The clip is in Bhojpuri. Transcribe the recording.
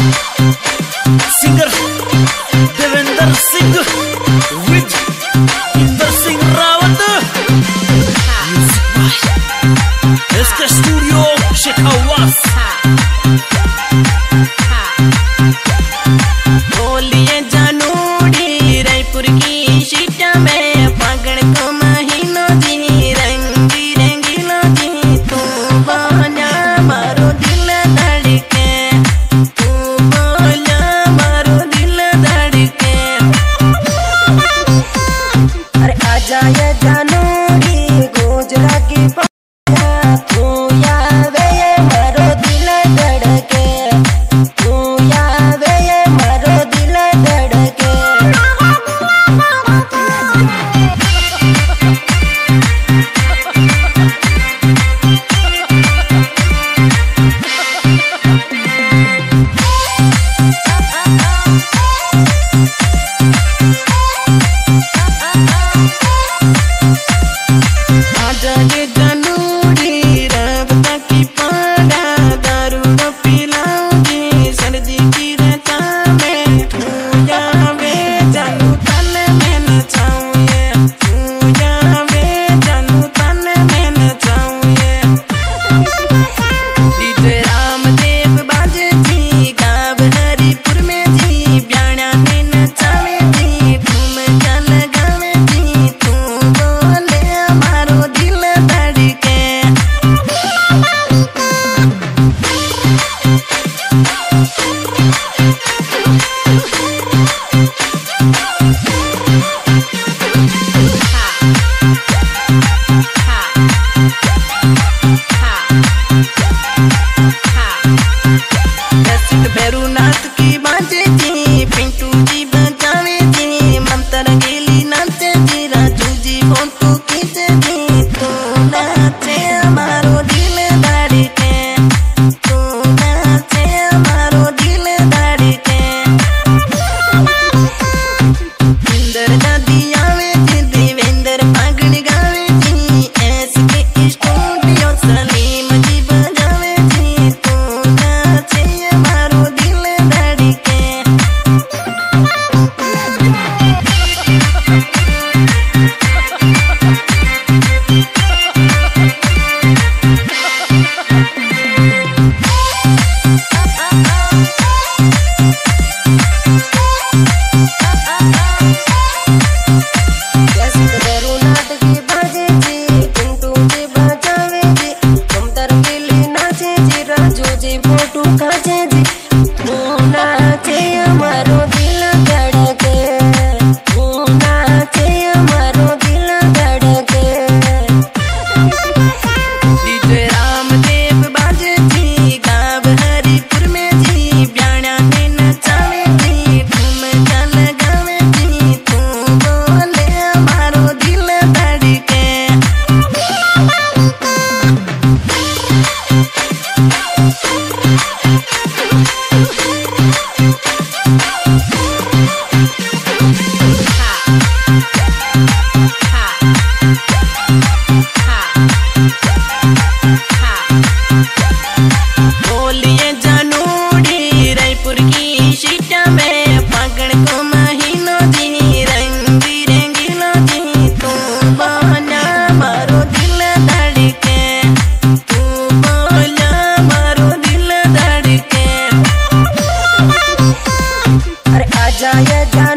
सिंगर देवेंद्र सिंह विद इंदर सिंह रावत, इसके स्टूडियो शेखावास। बोलिए जानूड़ी रायपुर की सीटा में फागण को महीनो जी रंगी रंगीलो जी तू बोला मारो दिल धड़के, तू बोला मारो दिल धड़के। अरे आजा ये जानूड़ी गोजरा की तू यावे ये मारो दिल धड़के, तू यावे ये मारो दिल धड़के। आजा ये जानूड़ी रबता की पाड़ा दारू न पिलाऊंगी सर्दी की रात में, तू यावे जानू तन में नचाऊं ये, तू यावे जानू तन में नचाऊं ये। डीजे रामदेव बाजे जी गाव हरिपुर में जी ब्याणा में नचावे जी ठुमका लगावे जी तू बोले मारो दिल धड़के। रसिक भैरूनाथ की बाजे जी पिंटू जी बजावे जी ममता रंगीली नाचे जी राजू जी फोटो खींचे जी तू नाचे मारो दिल धड़के, तू नाचे मारो दिल धड़के। इंदर दादी आवे जी देवेंद्र फागण गावे जी एसके स्टूडियो सलीम जी बजावे जी तू नाचे मारो दिल धड़के। रसिक भैरूनाथ की बाजे जी पिंटू जी बजावे जी ममता रंगीली नाचे जी राजू जी फोटो खींचे जी तू नाचे मारो दिल धड़के, तू नाचे मारो दिल धड़के। डीजे रामदेव बाजे जी गाव हरिपुर में जी ब्याणा में नचावे जी ठुमका लगावे जी तू बोले मारो दिल धड़के। बोलिए जानूड़ी रायपुर की सीटा में फागण को महीनो जी रंगी रंगीलो जी तू बोला मारो दिल धड़के, तू बोला मारो दिल धड़के। अरे आजा ये